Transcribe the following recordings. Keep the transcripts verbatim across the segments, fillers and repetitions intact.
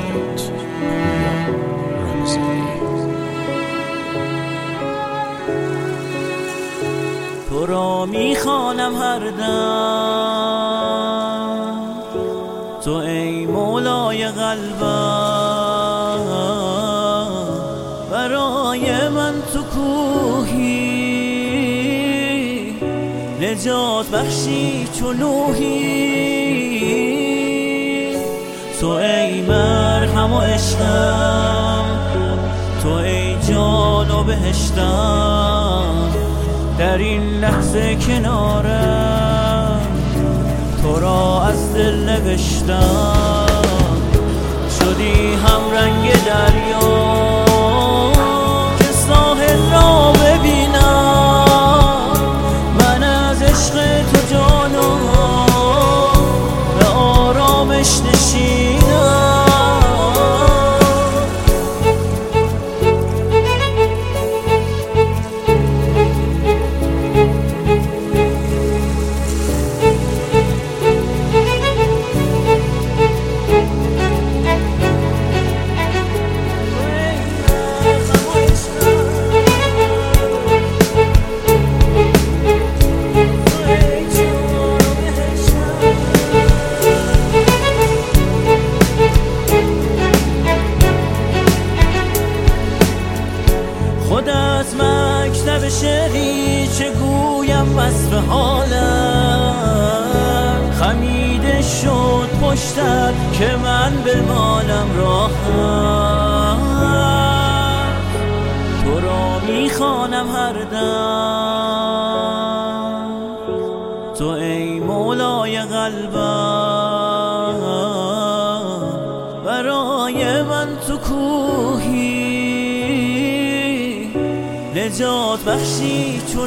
بینایت پویا رمزی. تو را میخوانم هر دم، تو ای مولای قلبم، برای من تو کوهی، نجات بخشی چو نوحی. تو ای مرهم و عشقم، تو ای جان و بهشتم، در این لحظه کنارم تو را از دل نوشتم. شدی هم رنگ دریا که ساحل را ببینم، من از عشق تو جانا به آرامش نشینم. خودت مکتب شعری چه گویم وصف حالم، خمیده شد پشتت که من بمانم راحت. تو را میخوانم هر دم، تو ای مولای قلبم، برای من تو کوهی، نجات بخشی چو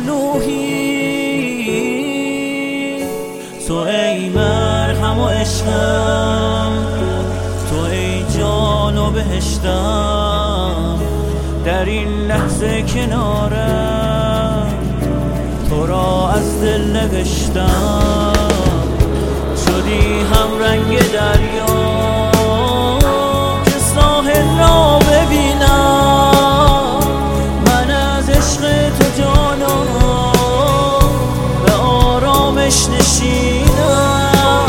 نوحی. تو ای مرهم و عشقم، تو ای جان و بهشتم، در این لحظه کنارم تو را از دل نوشتم. شدی هم رنگ دریا که ساحل را ببینم، من از عشق تو جانا به آرامش نشینم.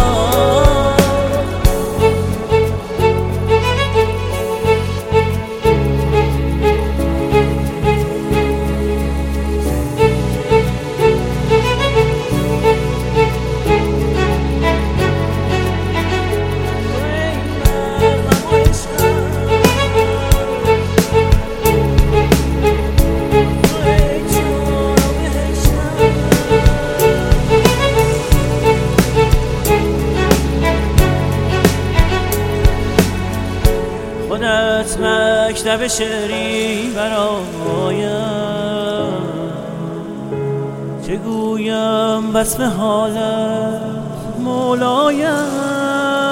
خودت مکتب شعری برایم، چه گویم وصف حالت مولایم.